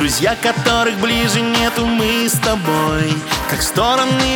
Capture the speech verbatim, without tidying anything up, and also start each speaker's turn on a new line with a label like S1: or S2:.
S1: Друзья, которых ближе нету, мы с тобой как стороны